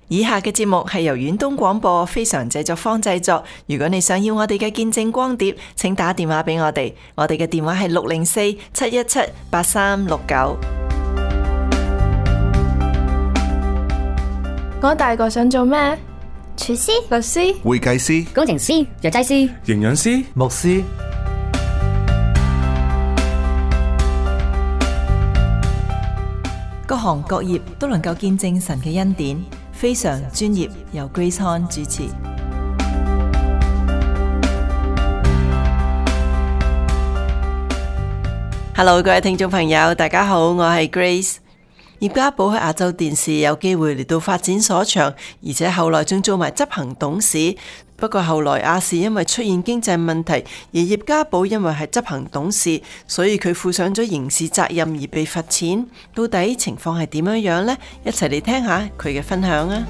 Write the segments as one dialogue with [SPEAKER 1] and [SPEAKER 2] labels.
[SPEAKER 1] 以下嘅節目係由遠東廣播非常製作坊製作。如果你想要我哋嘅見證光碟，請打電話俾我哋。我哋嘅電話係604-717-8369。
[SPEAKER 2] 我大個想做咩？
[SPEAKER 3] 廚師、
[SPEAKER 2] 律師、
[SPEAKER 4] 會計師、
[SPEAKER 3] 工程師、藥劑師、
[SPEAKER 5] 營養師、
[SPEAKER 4] 牧師。
[SPEAKER 1] 各行各業都能夠見證神嘅恩典，非常專業，由 Grace Han 主持。Hello， 各位聽眾朋友，大家好，我係 Grace。葉家寶喺亞洲電視有機會嚟到發展所長，而且後來仲做埋執行董事。不過後來亞視因為出現經濟問題，而葉家寶因為係執行董事，所以佢負上咗刑事責任而被罰錢。到底情況係點樣呢？一齊嚟聽下佢嘅分享啊！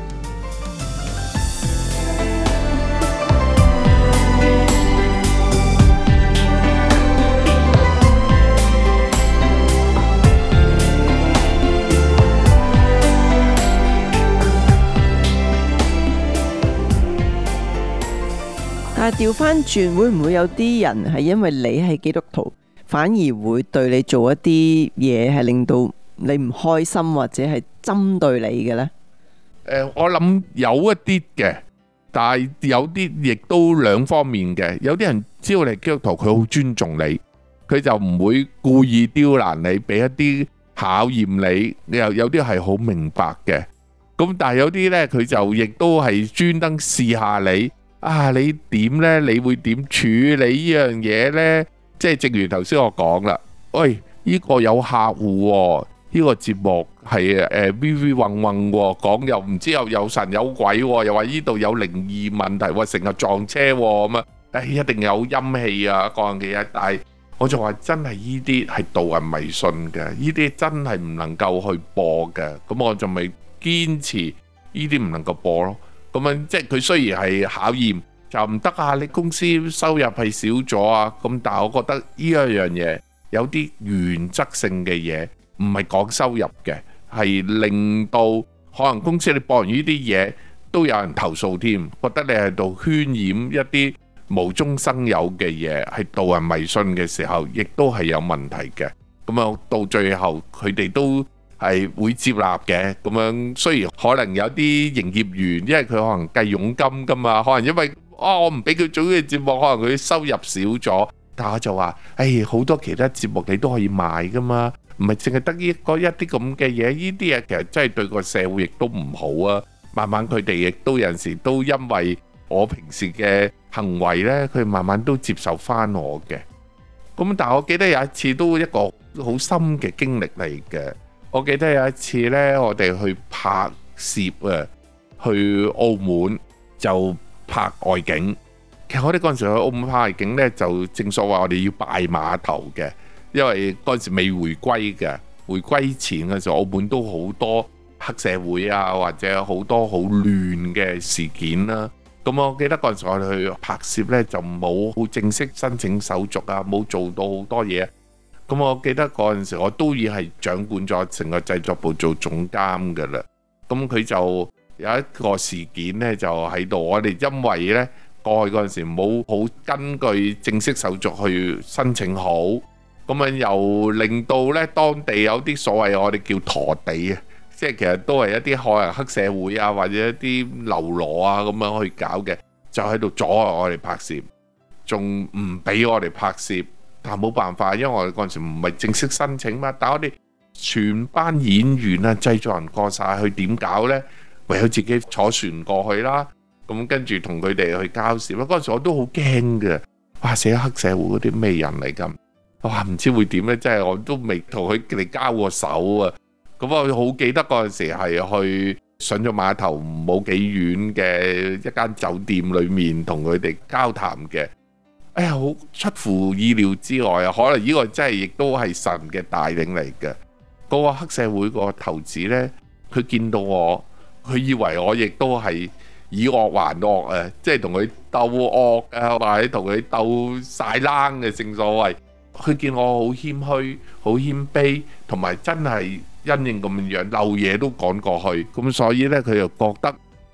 [SPEAKER 1] 但係調翻轉，會唔會有啲人係因為你係基督徒，反而會對你做一啲嘢係令到你唔開心，或者係針對你嘅呢？
[SPEAKER 5] 我諗有一啲嘅，但係有啲亦都兩方面嘅。有啲人知道你係基督徒，佢好尊重你，佢就唔會故意刁難你，俾一啲考驗你。有啲係好明白嘅。咁但係有啲呢，佢就亦都係專登試下你。你點呢？你會點處理呢樣嘢呢？即係正如頭先我講啦，喂，呢個有客戶喎，呢個節目係VV 混混喎，講又唔知有神有鬼喎，又話呢度有靈異問題喎，成日撞車喎咁啊，一定有陰氣啊各樣嘅嘢。但係我就話真係呢啲係導人迷信嘅，呢啲真係唔能夠去播嘅。咁我就咪堅持呢啲唔能夠播咯。咁樣即係佢雖然係考驗就唔得啊，你公司收入係少咗啊，咁但係我覺得呢一樣嘢有啲原則性嘅嘢，唔係講收入嘅，係令到可能公司你播完呢啲嘢都有人投訴添，覺得你喺度渲染一啲無中生有嘅嘢，係導人迷信嘅時候，亦都係有問題嘅。咁啊到最後佢哋都係會接納嘅。咁樣雖然可能有啲營業員，因為佢可能計佣金噶嘛，可能因為我唔俾佢做呢個節目，可能佢收入少咗，但我就話好多其他節目你都可以賣噶嘛，唔係淨係得呢一啲咁嘅嘢。呢啲嘢其實真係對個社會亦都唔好啊。慢慢佢哋亦都有陣時都因為我平時嘅行為呢，佢慢慢都接受翻我嘅。咁但係我記得有一次都一個好深嘅經歷嚟嘅。我記得有一次呢，我哋去拍攝啊，去澳門就拍外景。其實我哋嗰陣時去澳門拍外景呢，就正所謂我哋要拜碼頭嘅，因為嗰陣時未回歸嘅。回歸前嘅時候，澳門都好多黑社會啊，或者好多好亂嘅事件啦。咁我記得嗰陣時我哋去拍攝呢，就冇好正式申請手續啊，冇做到好多嘢。咁我記得嗰陣時我都已經係掌管咗成個製作部做總監㗎啦。咁佢就有一個事件呢，就喺度，我哋因為呢過去嗰陣時冇好根據正式手續去申請好，咁樣又令到呢當地有啲所謂我哋叫陀地啊，即係其實都係一啲可能黑社會啊，或者一啲流羅啊咁樣去搞嘅，就喺度阻礙我哋拍攝，仲唔俾我哋拍攝。但冇辦法，因為我哋嗰陣時唔係正式申請嘛。但係我哋全班演員啊、製作人過晒去，點搞呢？唯有自己坐船過去啦。咁跟住同佢哋去交涉啦。嗰陣時我都好驚嘅，哇！寫黑社會嗰啲咩人嚟咁？哇！唔知會點呢？即係我都未同佢哋交過手啊。咁我好記得嗰陣時係去上咗碼頭冇幾遠嘅一間酒店裏面同佢哋交談嘅。好出乎意料之外啊！可能呢個真係亦都係神嘅帶領嚟嘅。嗰個黑社會個頭子呢，佢見到我，佢以為我亦都係以惡還惡啊！即係同佢鬥惡啊，或者同佢鬥晒冷嘅，正所謂。佢見我好謙虛、好謙卑，同埋真係因應咁樣漏嘢都趕過去，咁所以呢，佢就覺得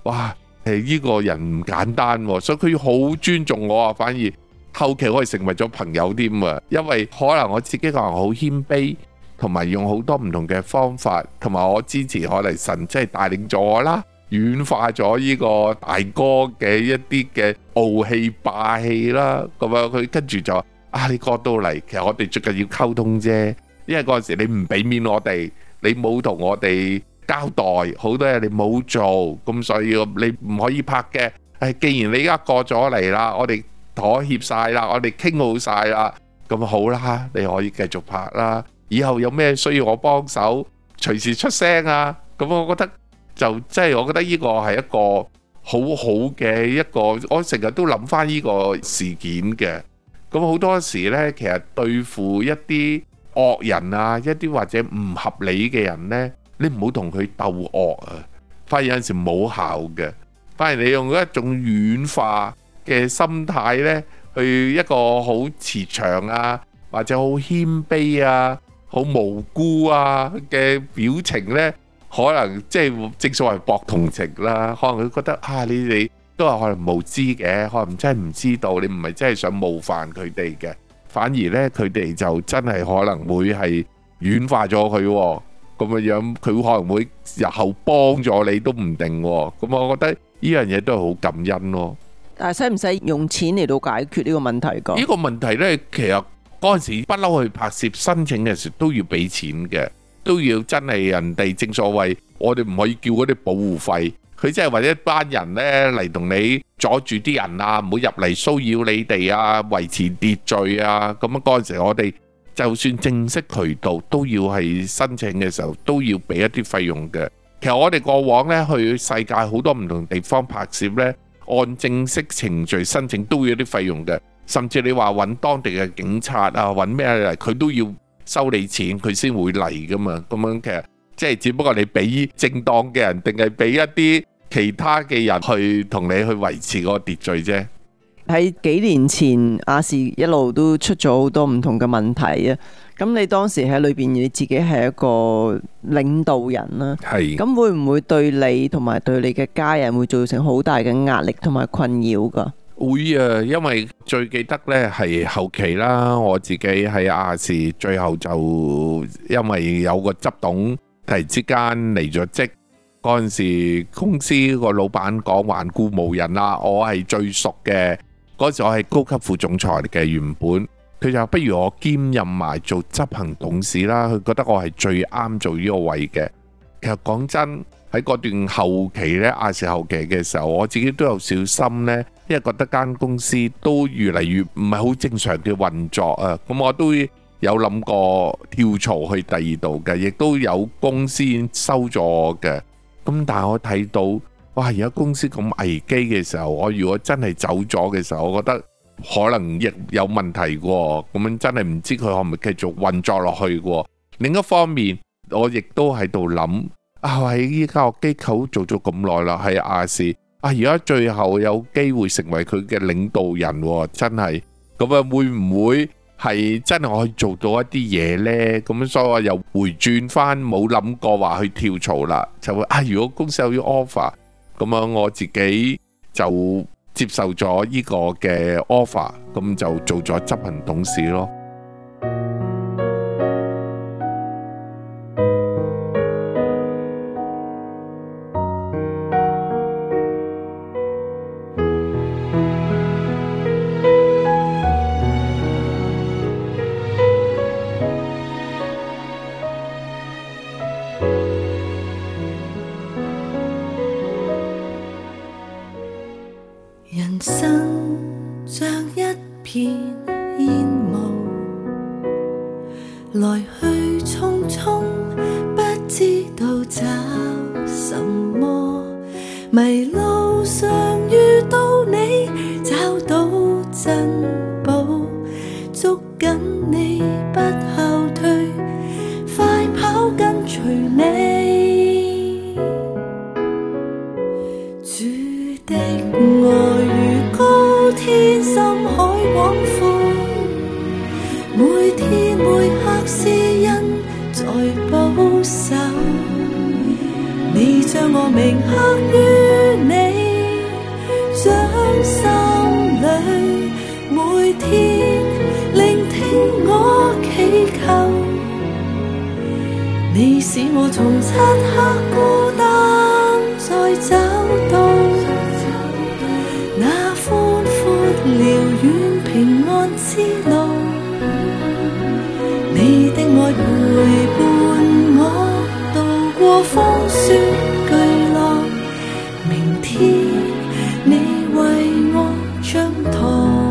[SPEAKER 5] 哇，呢個人唔簡單喎，所以佢好尊重我啊。反而後期我係成為咗朋友添啊，因為可能我自己個人好謙卑，同埋用好多唔同嘅方法，同埋我支持可能神即係帶領咗我啦，軟化咗呢個大哥嘅一啲嘅傲氣霸氣啦。咁樣佢跟住就你過到嚟，其實我哋最緊要溝通啫，因為嗰陣時你唔俾面我哋，你冇同我哋交代，好多嘢你冇做，咁所以你唔可以拍嘅。既然你而家過咗嚟啦，我哋妥協晒啦，我哋傾好晒啦，咁好啦，你可以繼續拍啦。以後有咩需要我幫手，隨時出聲啊。咁我覺得就即係我覺得呢個係一個好好嘅一個，我成日都諗翻呢個事件嘅。咁好多時呢，其實對付一啲惡人啊，一啲或者唔合理嘅人呢，你唔好同佢鬥惡啊，反而有陣時冇效嘅。反而你用一種軟化嘅心態呢，去一個好慈祥啊，或者好謙卑啊，好無辜啊嘅表情呢，可能即係正所謂博同情啦。可能佢覺得你哋都係可能無知嘅，可能真係唔知道，你唔係真係想冒犯佢哋嘅，反而呢，佢哋就真係可能會係軟化咗佢咁嘅樣，佢可能會日後幫咗你都唔定。咁我覺得呢樣嘢都係好感恩咯。
[SPEAKER 1] 但係使唔使用錢嚟到解決呢個問題㗎？呢
[SPEAKER 5] 個問題呢，其實嗰陣時不嬲去拍攝申請嘅時候都要俾錢嘅，都要真係人哋正所謂，我哋唔可以叫嗰啲保護費。佢即係或者一班人呢嚟同你阻住啲人啊，唔好入嚟騷擾你哋啊，維持秩序啊。咁嗰陣時我哋就算正式渠道都要係申請嘅時候都要俾一啲費用嘅。其實我哋過往呢去世界好多唔同地方拍攝呢，按正式程序申請都要啲費用嘅，甚至你話揾當地嘅警察啊，揾咩嚟，佢都要收你錢，佢先會嚟噶嘛。咁樣其實即係只不過你俾正當嘅人，定係俾一啲其他嘅人去同你去維持個秩序啫。
[SPEAKER 1] 喺幾年前亞視一路都出咗好多唔同嘅問題啊。咁你當時喺裏邊你自己係一個領導人啦，係咁會唔會對你同埋對你嘅家人會造成好大嘅壓力同埋困擾噶？
[SPEAKER 5] 會啊，因為最記得呢係後期啦，我自己喺亞視最後就因為有個執董突然之間離咗職，嗰陣時公司個老闆講環顧無人啦，我係最熟嘅，嗰時我係高級副總裁嚟嘅，原本佢就不如我兼任埋做執行董事啦，佢覺得我係最啱做呢個位嘅。其實講真，喺嗰段後期呢，亞視後期嘅時候，我自己都有小心呢，因為覺得間公司都越嚟越唔係好正常嘅運作啊，咁我都有諗過跳槽去第二度嘅，亦都有公司收咗我嘅。咁但係我睇到，哇！而家公司咁危機嘅時候，我如果真係走咗嘅時候，我覺得可能亦有問題喎。咁樣真係唔知佢可唔可以繼續運作落去喎。另一方面，我亦都喺度諗，喺依家個機構做咗咁耐啦，喺亞視而家最後有機會成為佢嘅領導人喎，真係咁啊！會唔會係真係可以做到一啲嘢呢？咁所以我又回轉翻，冇諗過話去跳槽啦，就會如果公司有啲 offer， 咁樣我自己就接受咗呢個嘅 offer， 咁就做咗執行董事咯。
[SPEAKER 2] 人生像一片煙霧，來去匆匆，不知道找什麼。迷路上遇到你，找到珍寶，捉緊你不後退，快跑跟隨你。主的愛如高天深海廣闊，每天每刻是恩在保守，你將我銘刻於你使我從漆黑孤單再找到那寬闊遼遠平安之路。你的愛陪伴我渡過風雪巨浪，明天你為我掌舵。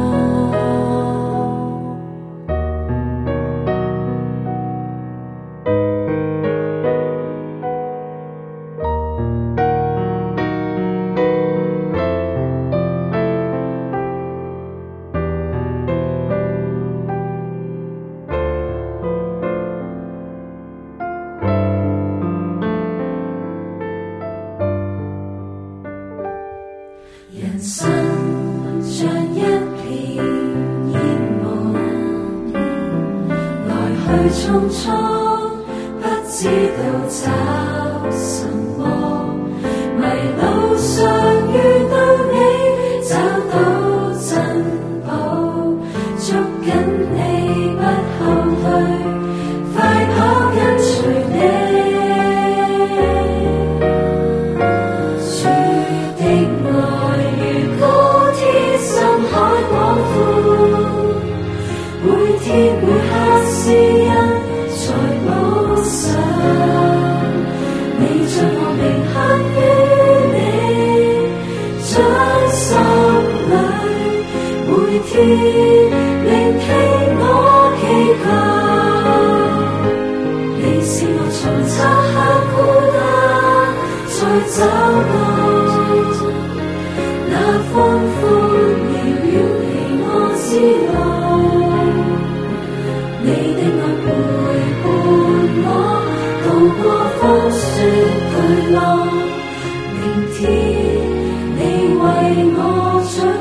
[SPEAKER 4] 人生像一片煙霧，來去匆匆，不知道找什麼。迷路上遇到你，找到珍寶，捉緊你不後退，快跑跟隨你。天每刻是因在補償，你將我銘刻於你掌心裏，每天聆聽我祈求。你使我從漆黑孤單再找到那寬闊遼遠平安之路。你的愛陪伴我渡過風雪巨浪，明天你為我掌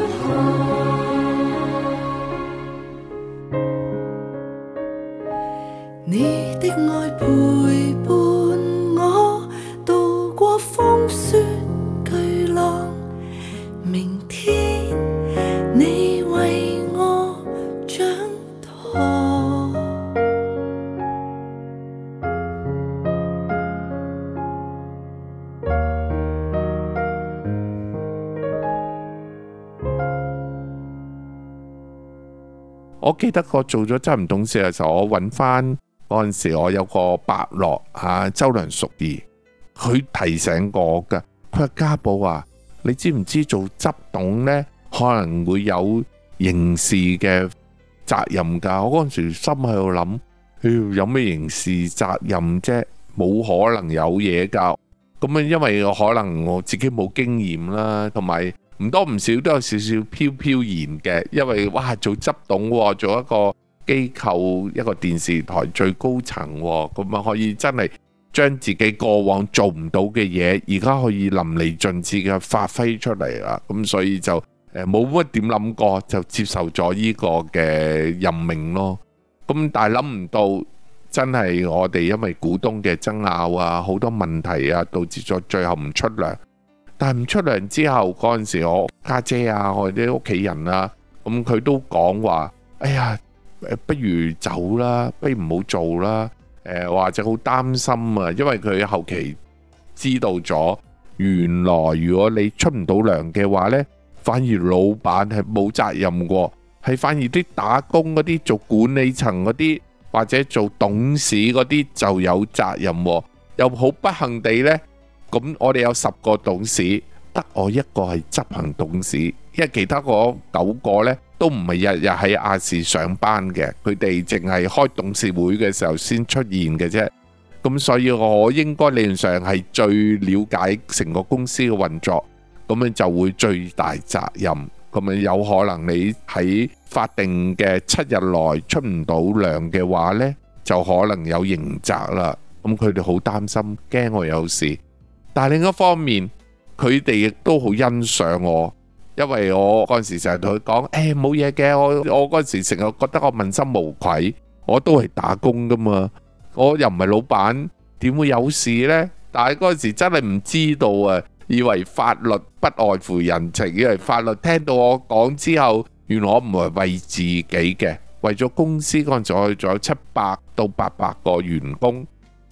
[SPEAKER 4] 舵。
[SPEAKER 2] 你的愛陪伴我渡過風雪巨浪，明天你為我掌舵。
[SPEAKER 5] 我記得我做咗執行董事嘅時候，我揾翻嗰陣時，我有個伯樂周良淑儀，佢提醒我㗎，佢話家寶啊，你知唔知做執董呢可能會有刑事嘅責任㗎？我嗰陣時心喺度諗，有咩刑事責任啫？冇可能有嘢㗎。咁啊，因為可能我自己冇經驗啦，同埋唔多唔少都有少少飄飄然嘅，因為哇做執董喎，做一個機構一個電視台最高層喎，咁啊可以真係將自己過往做唔到嘅嘢，而家可以淋漓盡致嘅發揮出嚟啦。咁所以就冇乜點諗過，就接受咗呢個嘅任命咯。咁但係諗唔到，真係我哋因為股東嘅爭拗啊，好多問題啊，導致咗最後唔出糧。但係唔出糧之後，嗰陣時我家姐啊，我哋啲屋企人啊，咁佢都講話，哎呀，不如走啦，不如唔好做啦。或者好擔心啊，因為佢後期知道咗，原來如果你出唔到糧嘅話呢，反而老闆係冇責任喎，係反而啲打工嗰啲做管理層嗰啲或者做董事嗰啲就有責任喎。又好不幸地呢，咁我哋有10個董事，得我一個係執行董事，因為其他嗰9個呢都唔係日日喺亞視上班嘅，佢哋淨係開董事會嘅時候先出現嘅啫。咁所以我應該理論上係最了解成個公司嘅運作，咁樣就會最大責任。咁樣有可能你喺法定嘅7日內出唔到糧嘅話呢，就可能有刑責啦。咁佢哋好擔心，驚我有事。但係另一方面，佢哋亦都好欣賞我，因為我嗰陣時成日同佢講，冇嘢嘅，我嗰陣時成日覺得我問心無愧，我都係打工噶嘛，我又唔係老闆，點會有事呢？但係嗰陣時真係唔知道啊，以為法律不外乎人情，以為法律聽到我講之後，原來我唔係為自己嘅，為咗公司嗰陣時我仲有700到800個員工。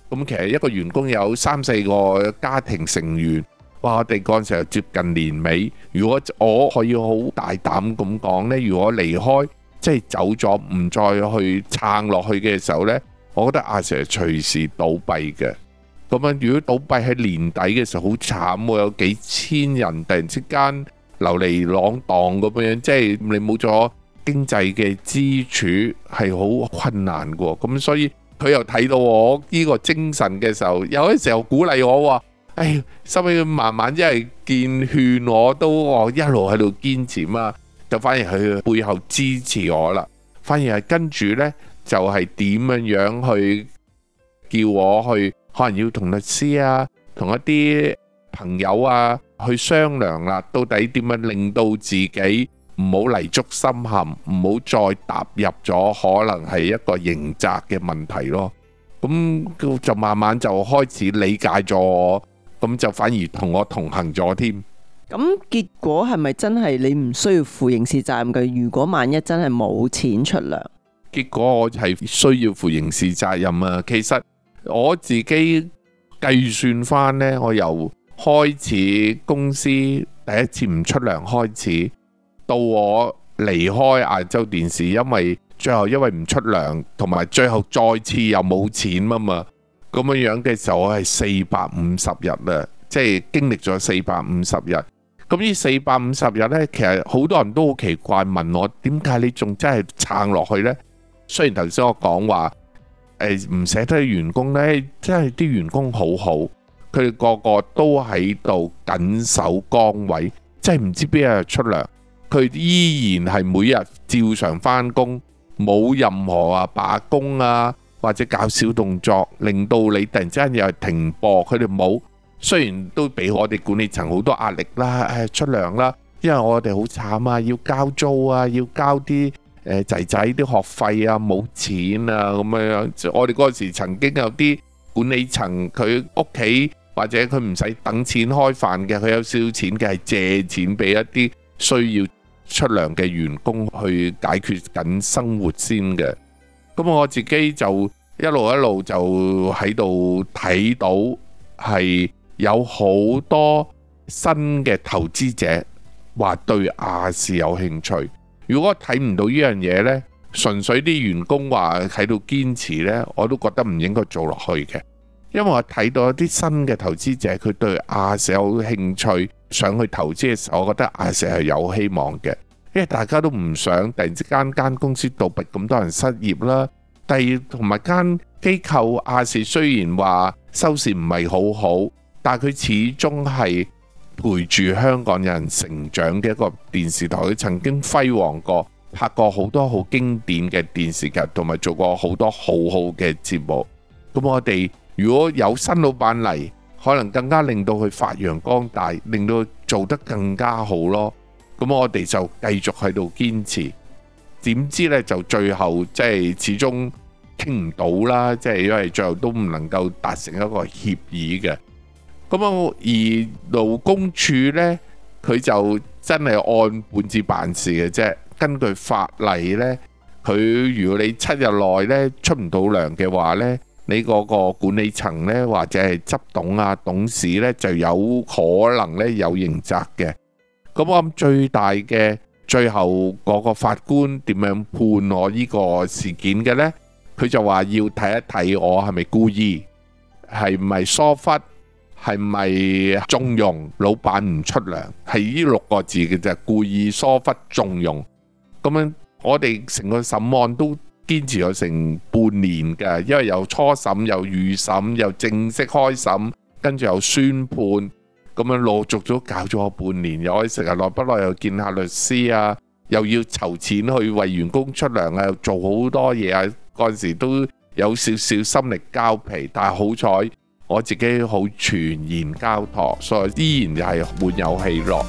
[SPEAKER 5] 咁其實一個員工有3-4個家庭成員，哇！我哋嗰陣時候接近年尾，如果我可以好大膽咁講呢，如果離開即係走咗，唔再去撐落去嘅時候呢，我覺得阿 Sir 隨時倒閉嘅。咁樣如果倒閉喺年底嘅時候好慘喎，有幾千人突然之間流離浪蕩咁樣，即係你冇咗經濟嘅支柱係好困難嘅。咁所以佢又睇到我呢個精神嘅時候，有啲時候鼓勵我話：唉，收尾慢慢一係見勸我都我一路喺度堅持嘛，就反而佢背後支持我啦。反而係跟住呢，就係點樣去叫我去。可能要同律師啊，同一啲朋友啊去商量啦，到底點樣令到自己唔好泥足深陷，唔好再踏入咗可能係一個刑責嘅問題咯。咁就慢慢就開始理解咗我，咁就反而同我同行咗添。
[SPEAKER 1] 咁結果係咪真係你唔需要負刑事責任嘅？如果萬一真係冇錢出糧，
[SPEAKER 5] 結果我係需要負刑事責任啊。其實我自己計算翻呢，我由開始公司第一次唔出糧開始，到我離開亞洲電視，因為唔出糧，同埋最後再次又冇錢啊嘛，咁樣嘅時候我係450日啦，即係經歷咗450日。咁呢450日呢，其實好多人都好奇怪問我，點解你仲真係撐落去呢？雖然頭先我講話唔捨得員工呢，真係啲員工好好，佢哋個個都喺度緊守崗位，即係唔知邊日出糧，佢依然係每日照常返工，冇任何罷工啊或者搞小動作，令到你突然之間又係停播，佢哋冇。雖然都俾我哋管理層好多壓力啦，出糧啦，因為我哋好慘啊，要交租啊，要交啲仔仔啲學費啊，冇錢啊咁樣。我哋嗰時曾經有啲管理層，佢屋企或者佢唔使等錢開飯嘅，佢有少少錢嘅係借錢俾一啲需要出糧嘅員工去解決緊生活先嘅。咁我自己就一路就喺度睇到係有好多新嘅投資者話對亞視有興趣。如果睇唔到呢樣嘢呢，純粹啲員工話喺度堅持呢，我都覺得唔應該做落去嘅。因為我睇到一啲新嘅投資者，佢對亞視有興趣，想去投資嘅時候，我覺得亞視係有希望嘅。因為大家都唔想突然之間間公司倒閉，咁多人失業啦。第二，同埋間機構亞視雖然話收視唔係好好，但係佢始終係陪住香港人成長嘅一個電視台，佢曾經輝煌過，拍過好多好經典嘅電視劇，同埋做過好多好好嘅節目。咁我哋如果有新老闆嚟，可能更加令到佢發揚光大，令到佢做得更加好咯。咁我哋就繼續喺度堅持。點知呢，就最後即係始終傾唔到啦，即係因為最後都唔能夠達成一個協議嘅。咁而勞工處呢，佢就真係按本子辦事嘅啫。根據法例呢，佢如果你7日內呢出唔到糧嘅話呢，你嗰個管理層呢，或者係執董啊董事呢，就有可能呢有刑責嘅。咁我諗最大嘅最後嗰個法官點樣判我呢個事件嘅呢？佢就話要睇一睇我係咪故意，係咪疏忽，係咪縱容老闆唔出糧，係呢6個字嘅啫，故意疏忽縱容。咁樣我哋成個審案都堅持咗成半年嘅，因為有初審、有預審、又正式開審，跟住又宣判，咁樣陸續都搞咗半年，又可以成日耐不耐又見下律師啊，又要籌錢去為員工出糧啊，又做好多嘢啊。嗰陣時都有少少心力交瘁，但係好彩我自己好全然交託，所以依然係滿有喜樂。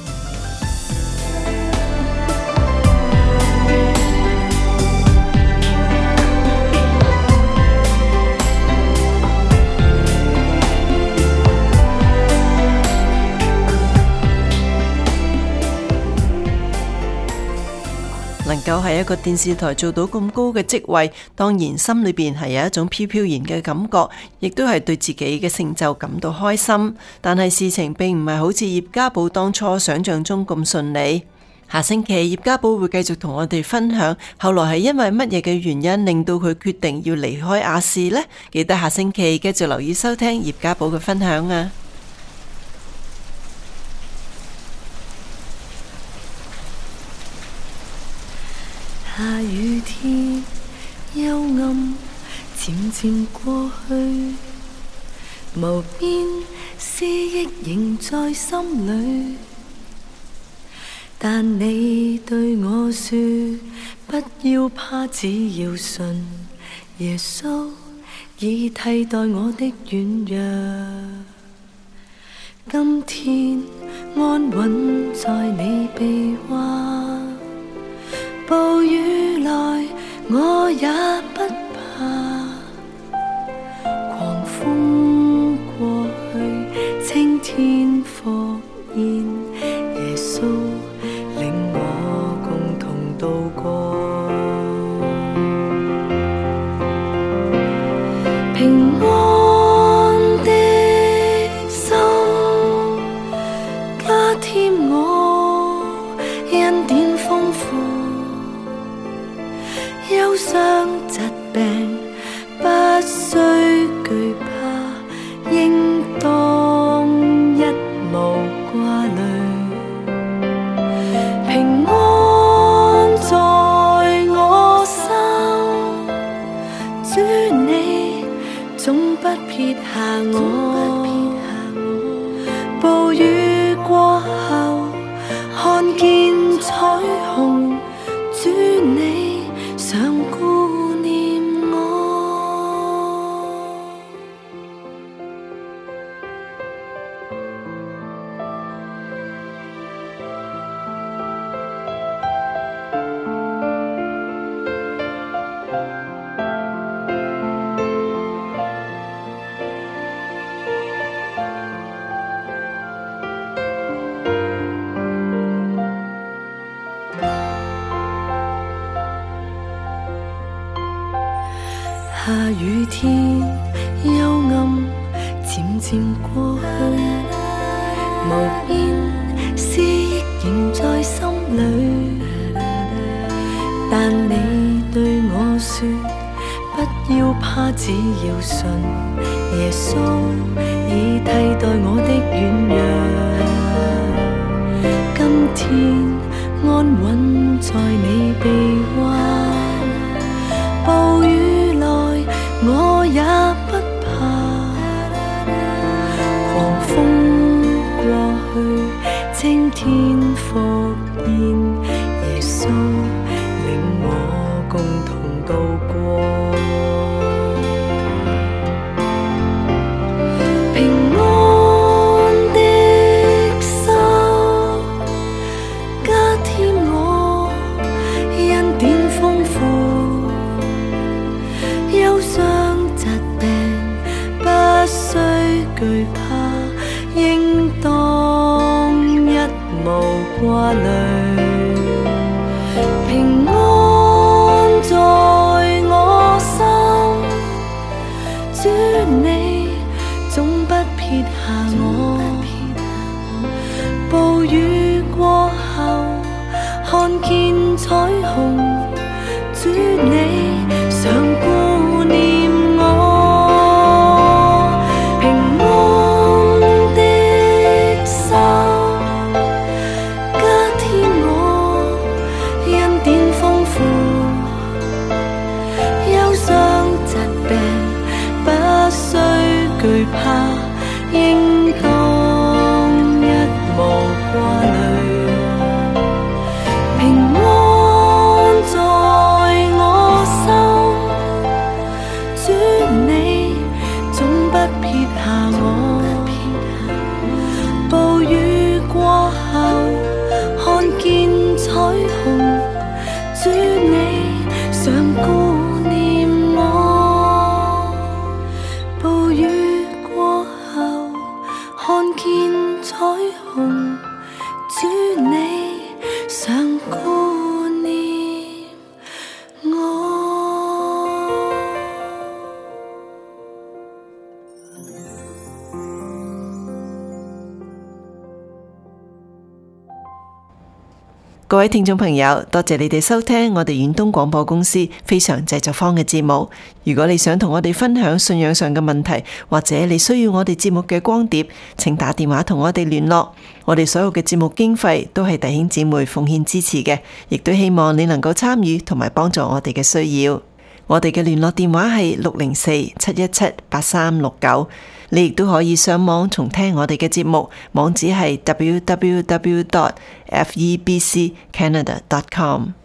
[SPEAKER 1] 能夠喺一個電視台做到咁高嘅職位，當然心裏邊係有一種飄飄然嘅感覺，亦都係對自己嘅成就感到開心。但係事情並唔係好似葉家寶當初想象中咁順利。下星期葉家寶會繼續同我哋分享，後來係因為乜嘢嘅原因令到佢決定要離開亞視呢？記得下星期繼續留意收聽葉家寶嘅分享啊！
[SPEAKER 2] 下雨天，幽暗漸漸過去，無邊思憶仍在心裏。但你對我說，不要怕，只要信耶穌已替代我的軟弱。今天安穩在你臂彎，暴雨來我也不怕，狂風過去，青天復現，耶穌領我共同渡過。平安的心加添我恩典豐富，憂傷疾病不需懼怕，應當一無掛慮。平安在我心，主你總不撇下我。暴雨過後看見彩虹，主你常顧念我。下雨天，幽暗漸漸過去，無邊思憶仍在心裏。但你對我說，不要怕，只要信耶穌已替代我的軟弱。今天安穩在你臂彎，暴雨來我也不怕，狂風過去，青天復現，耶穌領我共同渡過。平安的心加添我恩典豐富，憂傷疾病不需懼怕，應當一無掛慮。平安在我心，主你總不撇下我。暴雨過後看見彩虹，主你常顧念我。平安的心加添我恩典豐富，憂傷疾病不需懼怕，應當一無掛慮。平安在我心，
[SPEAKER 1] 各位聽眾朋友，多謝你哋收聽我哋遠東廣播公司非常製作坊嘅節目。如果你想同我哋分享信仰上嘅問題，或者你需要我哋節目嘅光碟，請打電話同我哋聯絡。我哋所有嘅節目經費都係弟兄姊妹奉獻支持嘅，亦都希望你能夠參與同埋幫助我哋嘅需要。我哋嘅聯絡電話係604-717-8369。你亦都可以上網重聽我哋嘅節目，網址係www.febccanada.com。